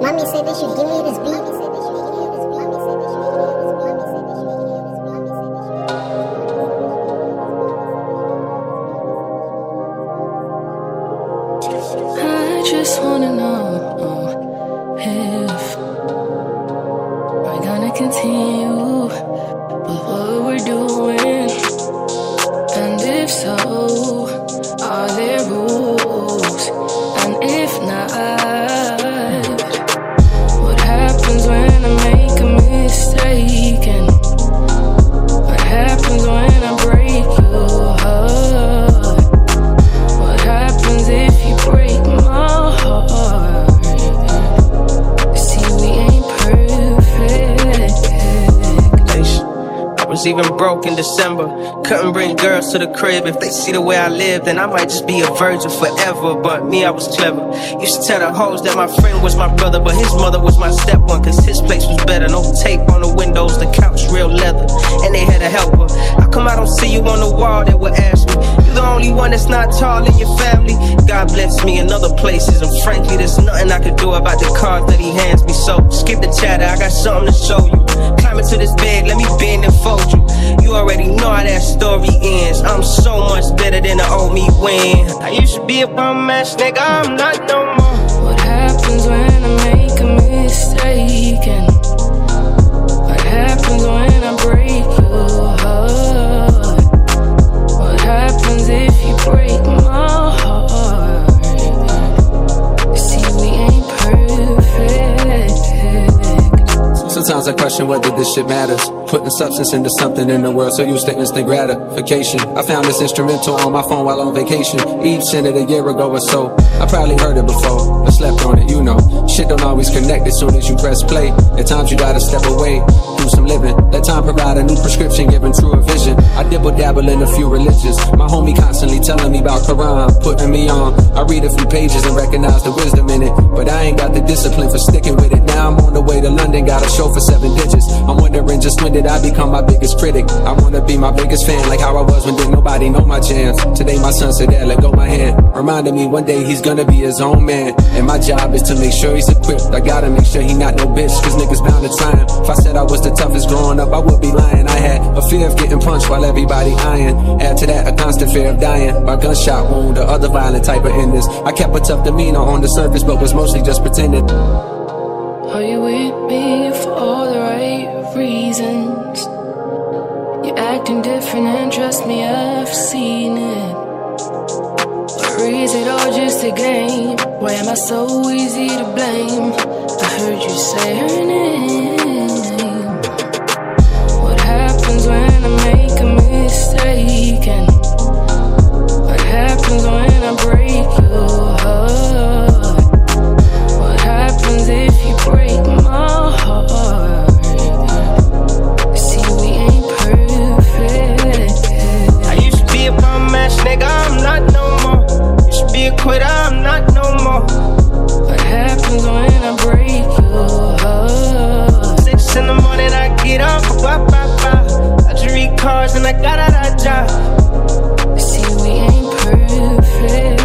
Mommy said they should give me this beat. I just wanna know if we're gonna continue with what we're doing, and if so, are there rules? And if not, what happens when I make a mistake? And what happens when I break your heart? What happens if you break my heart? See, we ain't perfect. I was even broke in December. Couldn't bring girls to the crib. If they see the way I live, then I might just be a virgin forever. But me, I was clever. Used to tell the hoes that my friend was my brother, but his mother was my step one, cause his place was better. No tape on the windows, the couch real leather, and they had a helper. How come I don't see you on the wall? They would ask me. You're the only one that's not tall in your family. God bless me in other places, and frankly, there's nothing I could do about the cards that he hands me. So skip the chatter, I got something to show you. Climb into this bed, let me bend and fold you. You already know how that story ends. I'm so much better than the old me when I used to be a bum ass nigga, I'm not no more. What happens when I make a mistake? And what happens when I break your heart? What happens if you break my heart? See, we ain't perfect. Sometimes I question whether this shit matters. Putting substance into something in the world so used to instant gratification. I found this instrumental on my phone while on vacation. Eve sent it a year ago or so. I probably heard it before, but slept on it, you know. Shit don't always connect as soon as you press play. At times you gotta step away, do some living. Let time provide a new prescription, giving truer vision. I dibble dabble in a few religions. My homie constantly telling me about Quran, putting me on. I read a few pages and recognize the wisdom in it, but I ain't got the discipline for sticking with it. Now I'm on the way to London, got a show for 7 digits. I'm wondering just when did I become my biggest critic? I wanna be my biggest fan, like how I was when didn't nobody know my jams. Today my son said, Dad, let go my hand, reminding me one day he's gonna be his own man. And my job is to make sure he's equipped. I gotta make sure he not no bitch, cause niggas bound to try him. If I said I was the toughest growing up, I would be lying. I had a fear of getting punched while everybody eyeing. Add to that a constant fear of dying by gunshot wound or other violent type of illness. I kept a tough demeanor on the surface, but was mostly just pretending. Are you with me for all the right reasons? You're acting different and trust me, I've seen it. Or is it all just a game? Why am I so easy to blame? I heard you say her name. What happens when I make a mistake? And what happens when I break your heart? What happens if you break my heart? See, we ain't perfect. I used to be a bum ass nigga, I'm not no more. Used to be a quitter, I'm not no more. What happens when I break your heart? 6 in the morning, I get up, bop, bop, bop. I just read cards and I got out of job. See, we ain't perfect.